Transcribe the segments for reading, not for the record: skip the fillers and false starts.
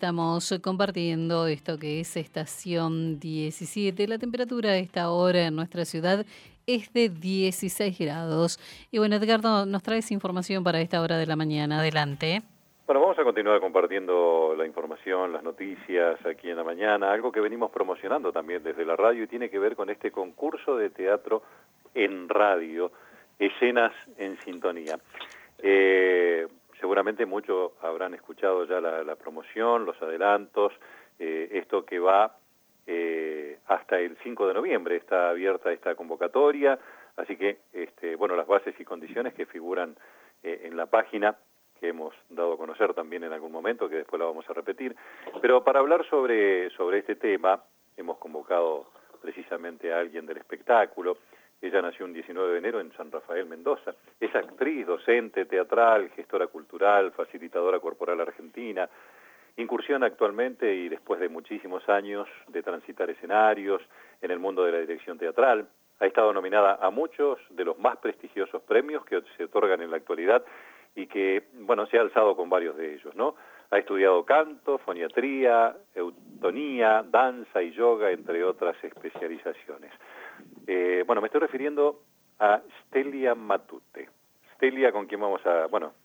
estamos compartiendo esto que es estación 17. La temperatura a esta hora en nuestra ciudad es de 16 grados. Y bueno, Edgardo, nos traes información para esta hora de la mañana. Adelante. Bueno, vamos a continuar compartiendo la información, las noticias aquí en la mañana, algo que venimos promocionando también desde la radio y tiene que ver con este concurso de teatro en radio, Escenas en Sintonía. Seguramente muchos habrán escuchado ya la promoción, los adelantos, esto que va hasta el 5 de noviembre, está abierta esta convocatoria, así que, bueno, las bases y condiciones que figuran en la página que hemos dado a conocer también en algún momento, que después la vamos a repetir, pero para hablar sobre este tema, hemos convocado precisamente a alguien del espectáculo. Ella nació un 19 de enero en San Rafael, Mendoza. Es actriz, docente, teatral, gestora cultural, facilitadora corporal argentina. Incursiona actualmente y después de muchísimos años de transitar escenarios en el mundo de la dirección teatral. Ha estado nominada a muchos de los más prestigiosos premios que se otorgan en la actualidad y que, bueno, se ha alzado con varios de ellos, ¿no? Ha estudiado canto, foniatría, eutonía, danza y yoga, entre otras especializaciones. Bueno, me estoy refiriendo a Stelia Matute. Stelia, con quien vamos a, bueno,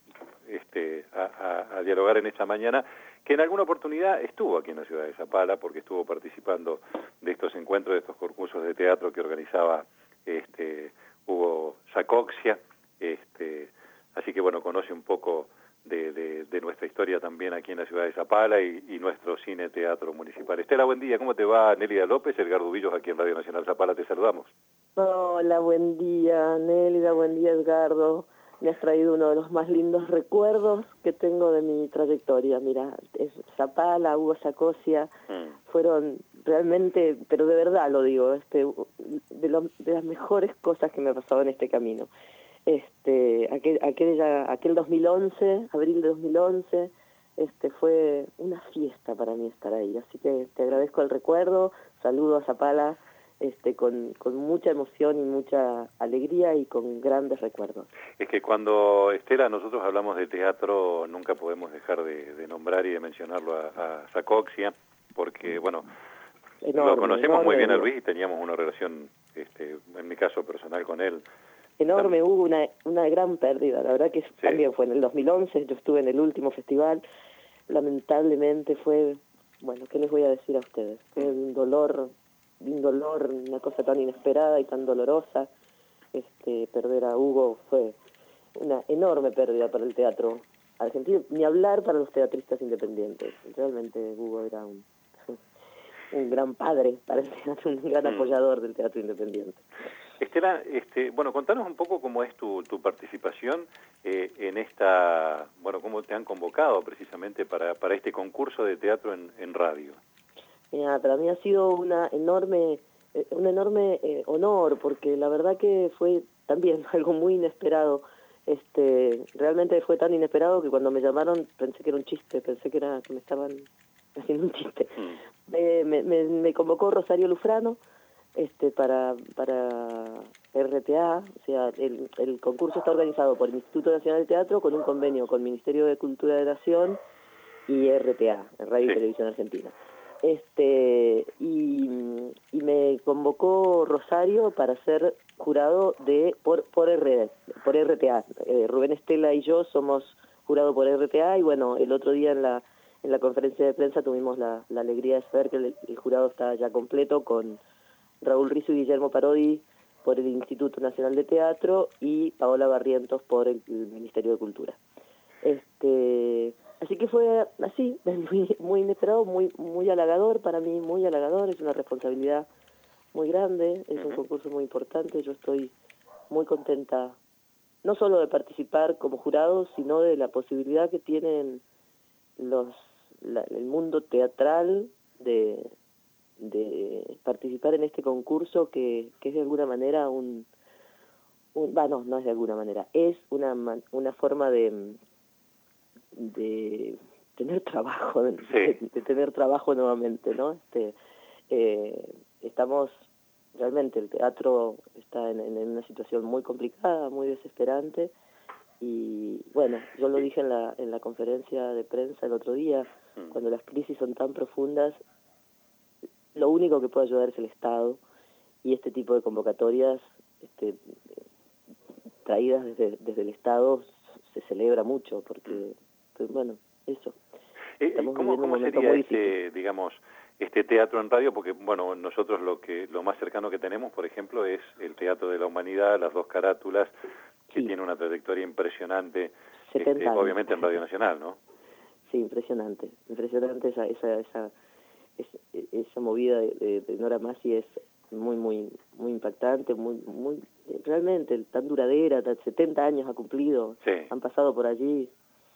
a dialogar en esta mañana, que en alguna oportunidad estuvo aquí en la ciudad de Zapala, porque estuvo participando de estos encuentros, de estos concursos de teatro que organizaba Hugo Sacoxia, así que bueno, conoce un poco de nuestra historia también aquí en la ciudad de Zapala y nuestro cine teatro municipal. Estela, buen día, ¿cómo te va? Nélida López, Edgardo Villos, aquí en Radio Nacional Zapala, te saludamos. Hola, buen día, Nélida, buen día, Edgardo. Me has traído uno de los más lindos recuerdos que tengo de mi trayectoria. Mira, Zapala, Hugo Sacosia, fueron realmente, pero de verdad lo digo, de las mejores cosas que me pasado en este camino. Aquel 2011, abril de 2011, fue una fiesta para mí estar ahí. Así que te agradezco el recuerdo, saludo a Zapala, con mucha emoción y mucha alegría y con grandes recuerdos. Es que cuando, Estela, nosotros hablamos de teatro, nunca podemos dejar de nombrar y de mencionarlo a Sacoxia, porque, bueno, lo conocemos muy bien a Luis y teníamos una relación, en mi caso personal, con él. Enorme, hubo una gran pérdida, la verdad que sí. También fue en el 2011, yo estuve en el último festival, lamentablemente fue, bueno, ¿qué les voy a decir a ustedes? Fue un dolor, una cosa tan inesperada y tan dolorosa. Perder a Hugo fue una enorme pérdida para el teatro argentino, ni hablar para los teatristas independientes. Realmente Hugo era un gran padre para el teatro, un gran apoyador del teatro independiente. Estela, bueno, contanos un poco cómo es tu participación en esta, bueno, cómo te han convocado precisamente para este concurso de teatro en radio. Mira, para mí ha sido un enorme honor, porque la verdad que fue también algo muy inesperado. Realmente fue tan inesperado que cuando me llamaron pensé que era un chiste, pensé que me estaban haciendo un chiste. Me convocó Rosario Lufrano para RTA, o sea, el concurso está organizado por el Instituto Nacional de Teatro con un convenio con el Ministerio de Cultura de Nación y RTA, Radio y Televisión Argentina. Y me convocó Rosario para ser jurado por RTA. Rubén Estela y yo somos jurado por RTA y bueno, el otro día en la conferencia de prensa tuvimos la alegría de saber que el jurado está ya completo con Raúl Rizzo y Guillermo Parodi por el Instituto Nacional de Teatro y Paola Barrientos por el Ministerio de Cultura. Así que fue así, muy inesperado, muy halagador para mí, muy halagador, es una responsabilidad muy grande, es un concurso muy importante, yo estoy muy contenta, no solo de participar como jurado, sino de la posibilidad que tienen el mundo teatral de participar en este concurso que es de alguna manera no es de alguna manera, es una forma de tener trabajo, de tener trabajo nuevamente, ¿no? Estamos, realmente el teatro está en una situación muy complicada, muy desesperante, y bueno, yo lo dije en la conferencia de prensa el otro día, cuando las crisis son tan profundas, lo único que puede ayudar es el Estado, y este tipo de convocatorias traídas desde el Estado se celebra mucho, porque, pues, bueno, eso. Estamos viviendo un ¿Cómo momento sería muy difícil. digamos, este teatro en radio? Porque, bueno, nosotros lo más cercano que tenemos, por ejemplo, es el Teatro de la Humanidad, las dos carátulas, que Sí. tiene una trayectoria impresionante, 70 años. obviamente en Radio Nacional, ¿no? Sí, impresionante esa movida de Nora Masi es muy impactante, muy realmente tan duradera, 70 años ha cumplido, Sí. han pasado por allí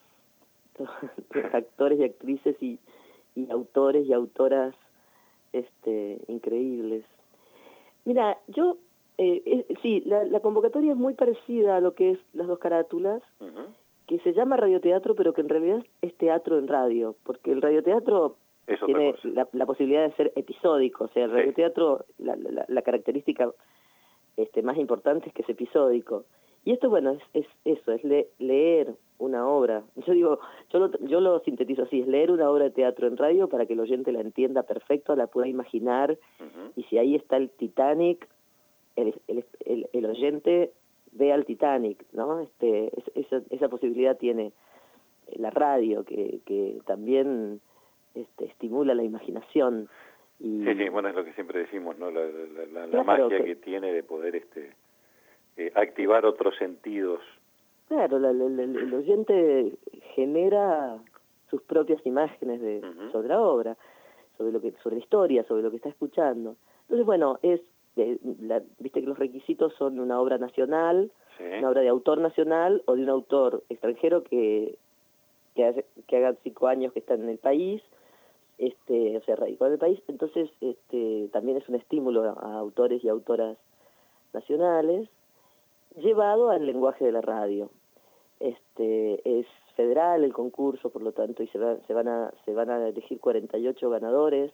actores y actrices y autores y autoras increíbles. Mira, yo sí, la convocatoria es muy parecida a lo que es las dos carátulas, que se llama radioteatro, pero que en realidad es teatro en radio, porque el radioteatro tiene la posibilidad de ser episódico, o sea, el radioteatro, la característica más importante es que es episódico. Y esto, bueno, es eso, es leer una obra. Yo lo sintetizo así, es leer una obra de teatro en radio para que el oyente la entienda perfecto, la pueda imaginar, y si ahí está el Titanic, el oyente ve al Titanic, ¿no? Esa posibilidad tiene la radio, que también estimula la imaginación. Y, sí, bueno, es lo que siempre decimos, ¿no? La claro, magia que tiene de poder activar otros sentidos. Claro, el oyente genera sus propias imágenes sobre la obra, sobre la historia, sobre lo que está escuchando. Entonces, bueno, viste que los requisitos son una obra nacional, una obra de autor nacional o de un autor extranjero que haga 5 años que está en el país, o sea, radicado en el país. Entonces, también es un estímulo a autores y autoras nacionales, llevado al lenguaje de la radio. Es federal el concurso, por lo tanto, y se van a elegir 48 ganadores.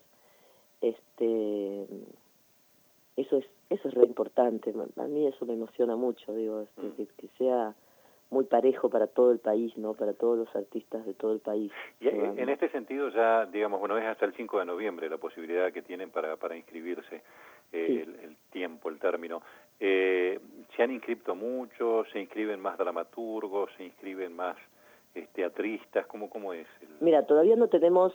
Eso es re importante. A mí eso me emociona mucho, digo, que sea muy parejo para todo el país, ¿no? Para todos los artistas de todo el país. Y en este sentido ya, digamos, bueno, es hasta el 5 de noviembre la posibilidad que tienen para inscribirse, sí. el tiempo, el término. ¿Se han inscrito muchos? ¿Se inscriben más dramaturgos? ¿Se inscriben más teatristas? ¿Cómo es? Mira, todavía no tenemos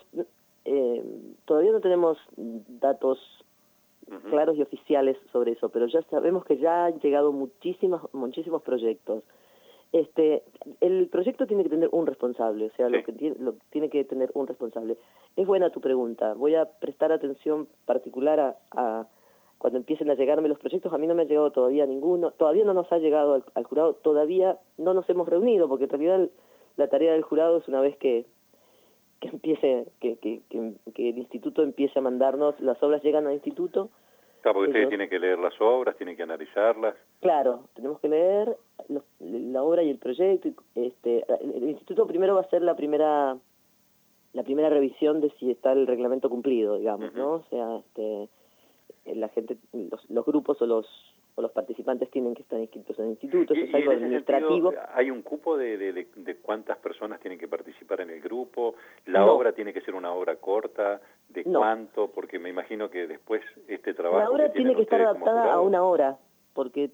datos claros y oficiales sobre eso, pero ya sabemos que ya han llegado muchísimos proyectos. El proyecto tiene que tener un responsable, o sea, tiene que tener un responsable. Es buena tu pregunta. Voy a prestar atención particular a cuando empiecen a llegarme los proyectos. A mí no me ha llegado todavía ninguno, todavía no nos ha llegado al jurado, todavía no nos hemos reunido, porque en realidad la tarea del jurado es una vez que empiece, que el instituto empiece a mandarnos, las obras llegan al instituto. Claro, porque ustedes tienen que leer las obras, tienen que analizarlas. Claro, tenemos que leer la obra y el proyecto. El instituto primero va a hacer la primera revisión de si está el reglamento cumplido, digamos, ¿no? O sea, la gente, los grupos o los participantes tienen que estar inscritos en el instituto. Eso es algo administrativo. Sentido, ¿hay un cupo de cuántas personas tienen que participar en el grupo? ¿La obra tiene que ser una obra corta? ¿De cuánto? Porque me imagino que después este trabajo... La obra tiene que estar adaptada a una hora, porque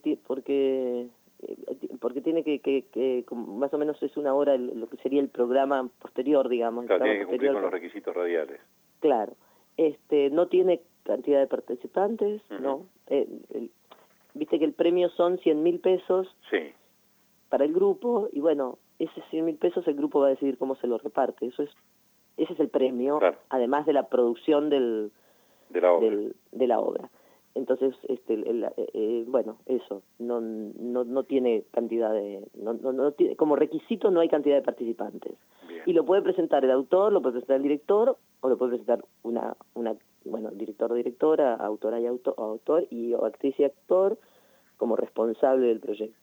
tiene que más o menos es una hora lo que sería el programa posterior, digamos. Claro, tiene que cumplir con los requisitos radiales. Claro. No tiene cantidad de participantes, ¿no? Viste que el premio son 100.000 pesos para el grupo, y bueno, esos 100.000 pesos el grupo va a decidir cómo se lo reparte. Ese es el premio, además de la producción de la obra. Entonces, bueno, eso, no tiene cantidad no tiene, como requisito no hay cantidad de participantes. Bien. Y lo puede presentar el autor, lo puede presentar el director, o lo puede presentar director o directora, autora y autor, o actriz y actor, como responsable del proyecto.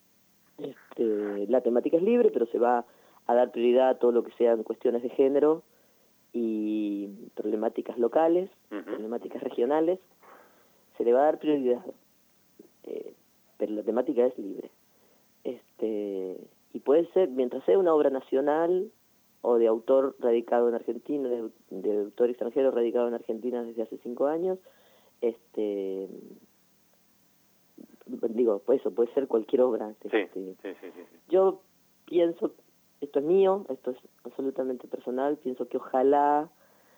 La temática es libre, pero se va a dar prioridad a todo lo que sean cuestiones de género y problemáticas locales, problemáticas regionales. Se le va a dar prioridad, pero la temática es libre. Y puede ser, mientras sea una obra nacional, o de autor radicado en Argentina, de autor extranjero radicado en Argentina desde hace 5 años. Digo, pues eso puede ser cualquier obra. Sí. Yo pienso, esto es mío, esto es absolutamente personal, pienso que ojalá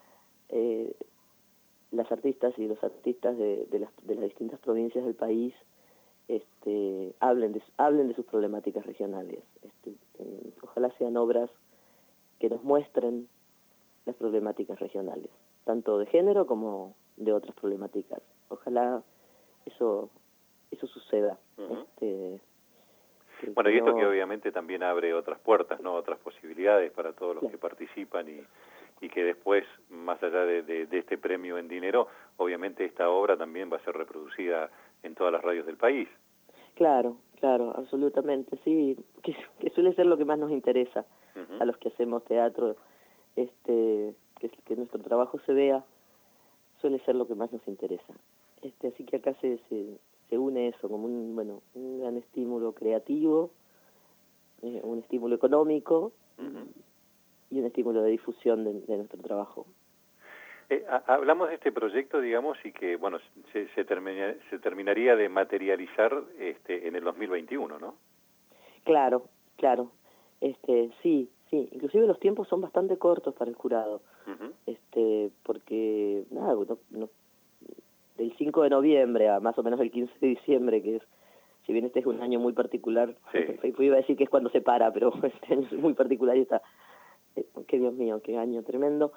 las artistas y los artistas de las distintas provincias del país hablen de sus problemáticas regionales. Ojalá sean obras que nos muestren las problemáticas regionales, tanto de género como de otras problemáticas. Ojalá eso suceda. Uh-huh. Bueno, y esto que obviamente también abre otras puertas, ¿no? Otras posibilidades para todos los que participan y que después, más allá de este premio en dinero, obviamente esta obra también va a ser reproducida en todas las radios del país. Claro, absolutamente, sí, que suele ser lo que más nos interesa a los que hacemos teatro, que nuestro trabajo se vea, suele ser lo que más nos interesa. Así que acá se une eso como un gran estímulo creativo, un estímulo económico y un estímulo de difusión de nuestro trabajo. Hablamos de este proyecto, digamos, y que, bueno, se terminaría de materializar en el 2021, ¿no? Claro. Sí, inclusive los tiempos son bastante cortos para el jurado, porque, nada, del 5 de noviembre a más o menos el 15 de diciembre, que es, si bien este es un año muy particular, iba a decir que es cuando se para, pero este año es muy particular y está, que Dios mío, qué año tremendo.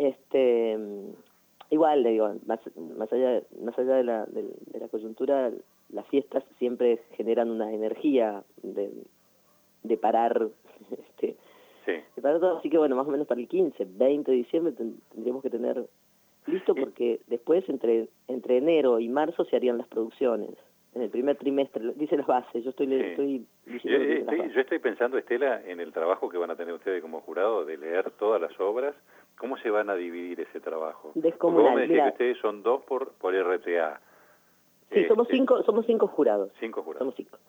Igual, le digo, más allá de la coyuntura, las fiestas siempre generan una energía de parar, de parar todo, así que bueno, más o menos para el 20 de diciembre tendríamos que tener listo, porque después entre enero y marzo se harían las producciones. En el primer trimestre, dice las bases, yo estoy diciendo yo estoy pensando, Estela, en el trabajo que van a tener ustedes como jurado de leer todas las obras. ¿Cómo se van a dividir ese trabajo? Descomunal. Vos me decís que ustedes son 2 por RTA. Sí, somos 5 jurados. 5 jurados. Somos 5.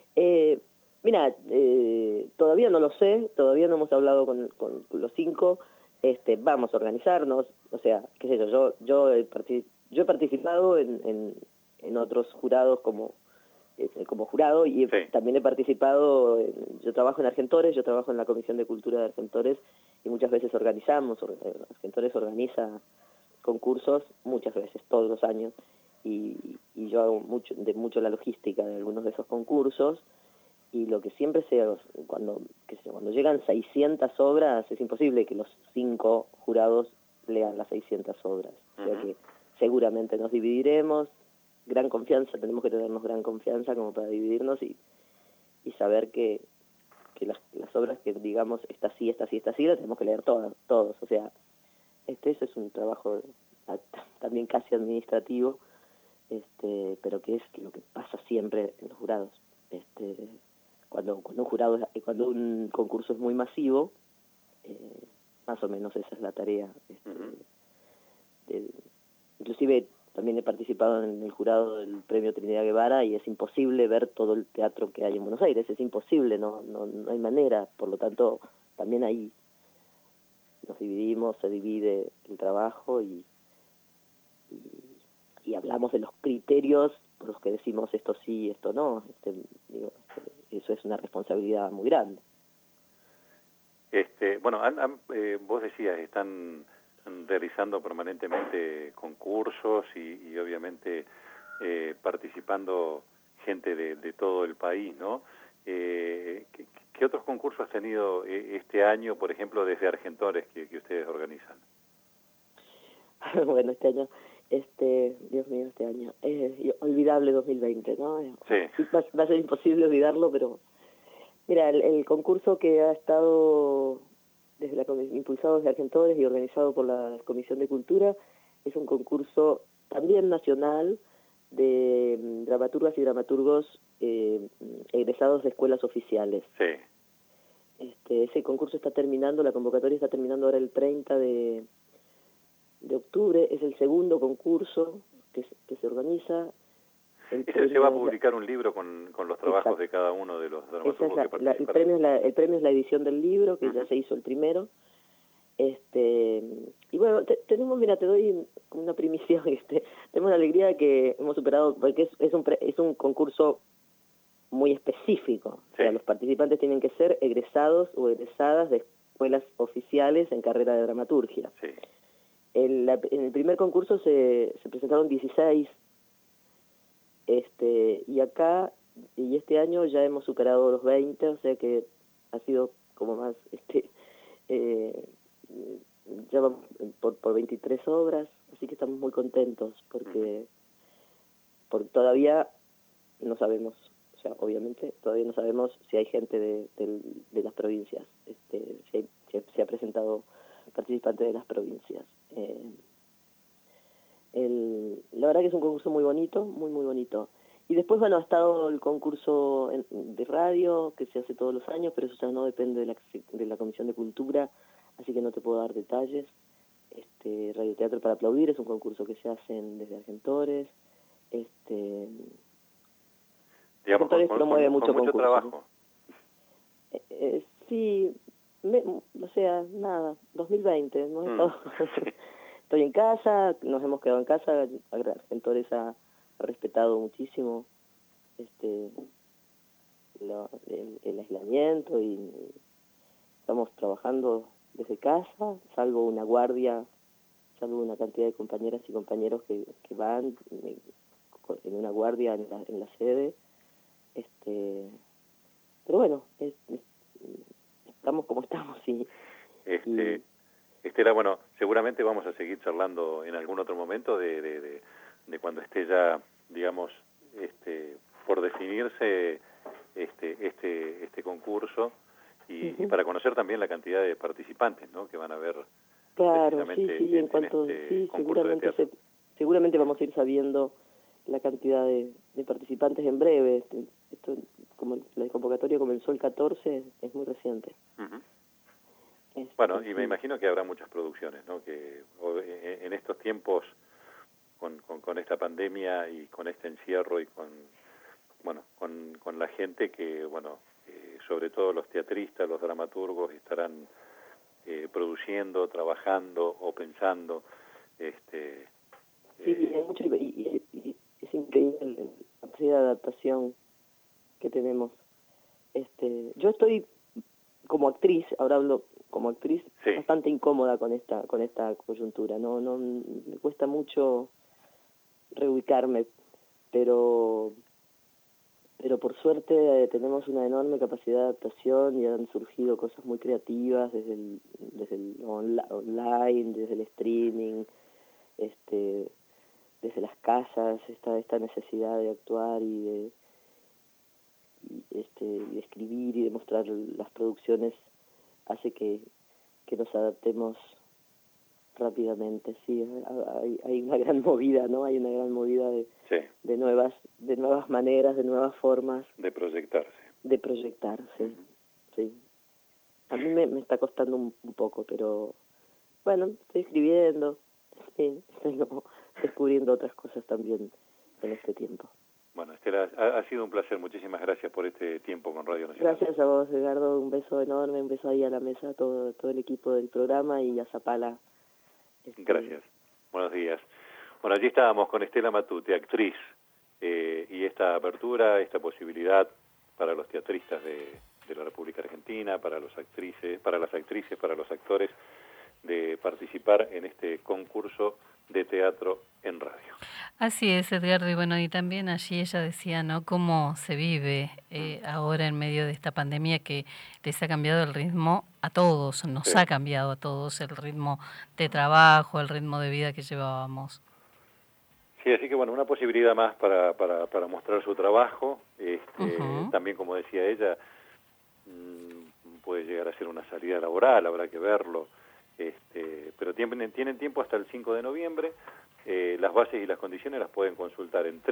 Todavía no lo sé, todavía no hemos hablado con los 5. Vamos a organizarnos, o sea, qué sé yo he participado en otros jurados como jurado y también he participado, yo trabajo en Argentores, yo trabajo en la Comisión de Cultura de Argentores y muchas veces Argentores organiza concursos, muchas veces, todos los años, y yo hago mucho la logística de algunos de esos concursos, y lo que siempre cuando llegan 600 obras, es imposible que los 5 jurados lean las 600 obras, o sea que seguramente nos dividiremos. Gran confianza, tenemos que tenernos gran confianza como para dividirnos y saber que las obras que digamos esta sí, las tenemos que leer todos, o sea, eso es un trabajo también casi administrativo, pero que es lo que pasa siempre en los jurados. Cuando un concurso es muy masivo, más o menos esa es la tarea. Inclusive también he participado en el jurado del Premio Trinidad Guevara y es imposible ver todo el teatro que hay en Buenos Aires, es imposible, no hay manera, por lo tanto también ahí nos dividimos, se divide el trabajo y hablamos de los criterios por los que decimos esto sí, esto no, eso es una responsabilidad muy grande. Bueno, vos decías, están realizando permanentemente concursos y obviamente participando gente de todo el país, ¿no? ¿Qué otros concursos has tenido este año, por ejemplo, desde Argentores que ustedes organizan? Bueno, este año, Dios mío, olvidable 2020, ¿no? Sí. Va a ser imposible olvidarlo, pero mira, el concurso que ha estado impulsado desde Argentores y organizado por la Comisión de Cultura es un concurso también nacional de dramaturgas y dramaturgos egresados de escuelas oficiales. Sí. Ese concurso está terminando, la convocatoria está terminando ahora el 30 de octubre, es el segundo concurso que se organiza. Se va a publicar un libro con los trabajos de cada uno de los dramaturgos que participaron. El premio es la edición del libro, que ya se hizo el primero. Y bueno, tenemos, mira, te doy una primicia, tenemos la alegría de que hemos superado, porque es un concurso muy específico. Sí. O sea, los participantes tienen que ser egresados o egresadas de escuelas oficiales en carrera de dramaturgia. Sí. En el primer concurso se presentaron 16, y este año ya hemos superado los 20, o sea que ha sido como más, ya vamos por 23 obras, así que estamos muy contentos porque todavía no sabemos, o sea, obviamente todavía no sabemos si hay gente de las provincias, si se ha presentado participantes de las provincias. La verdad que es un concurso muy bonito, muy muy bonito. Y después, bueno, ha estado el concurso de radio, que se hace todos los años, pero eso ya no depende de la Comisión de Cultura, así que no te puedo dar detalles. Radioteatro para Aplaudir es un concurso que se hacen desde Argentores. Argentores promueve mucho trabajo. Sí, o sea, nada, 2020, no he estado... Estoy en casa, nos hemos quedado en casa, Argentores ha respetado muchísimo el aislamiento y estamos trabajando desde casa, salvo una cantidad de compañeras y compañeros que van en una guardia en la sede, pero bueno, estamos como estamos y Estela, bueno, seguramente vamos a seguir charlando en algún otro momento de cuando esté ya, digamos, por definirse este concurso y para conocer también la cantidad de participantes, ¿no?, que van a haber. Claro, sí, en cuanto seguramente vamos a ir sabiendo la cantidad de participantes en breve. Esto, como la convocatoria comenzó el 14, es muy reciente. Bueno, y me imagino que habrá muchas producciones, ¿no?, que en estos tiempos, con esta pandemia y con este encierro y con la gente que, sobre todo los teatristas, los dramaturgos estarán produciendo, trabajando o pensando. Sí, hay mucho, y es increíble la capacidad de adaptación que tenemos. Yo estoy como actriz, ahora hablo como actriz, sí, bastante incómoda con esta coyuntura. No me cuesta mucho reubicarme, pero por suerte tenemos una enorme capacidad de adaptación y han surgido cosas muy creativas desde el online, desde el streaming, desde las casas, esta necesidad de actuar y de escribir y de mostrar las producciones hace que nos adaptemos rápidamente. Sí, hay una gran movida, ¿no? Hay una gran movida de nuevas maneras, de nuevas formas de proyectarse. Sí. A mí me está costando un poco, pero bueno, estoy escribiendo, sí, estoy descubriendo otras cosas también en este tiempo. Bueno, Estela, ha sido un placer. Muchísimas gracias por este tiempo con Radio Nacional. Gracias a vos, Edgardo. Un beso enorme, un beso ahí a la mesa, a todo el equipo del programa y a Zapala. Gracias. Buenos días. Bueno, allí estábamos con Estela Matute, actriz, y esta apertura, esta posibilidad para los teatristas de la República Argentina, para las actrices, para los actores, de participar en este concurso de teatro en radio. Así es, Edgardo, y bueno, y también allí ella decía, ¿no?, cómo se vive ahora en medio de esta pandemia que les ha cambiado el ritmo a todos, nos ha cambiado a todos el ritmo de trabajo, el ritmo de vida que llevábamos. Sí, así que bueno, una posibilidad más para mostrar su trabajo, también como decía ella, puede llegar a ser una salida laboral, habrá que verlo, pero tienen tiempo hasta el 5 de noviembre. Las bases y las condiciones las pueden consultar en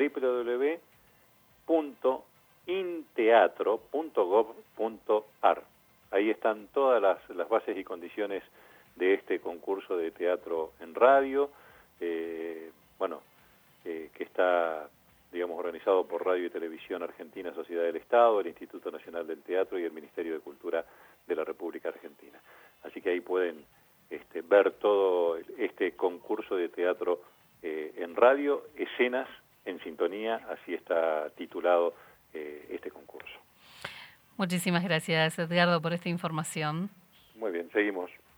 www.inteatro.gov.ar. Ahí están todas las bases y condiciones de este concurso de teatro en radio, que está digamos, organizado por Radio y Televisión Argentina, Sociedad del Estado, el Instituto Nacional del Teatro y el Ministerio de Cultura de la República Argentina. Así que ahí pueden ver todo este concurso de teatro en radio, escenas en sintonía, así está titulado este concurso. Muchísimas gracias, Edgardo, por esta información. Muy bien, seguimos.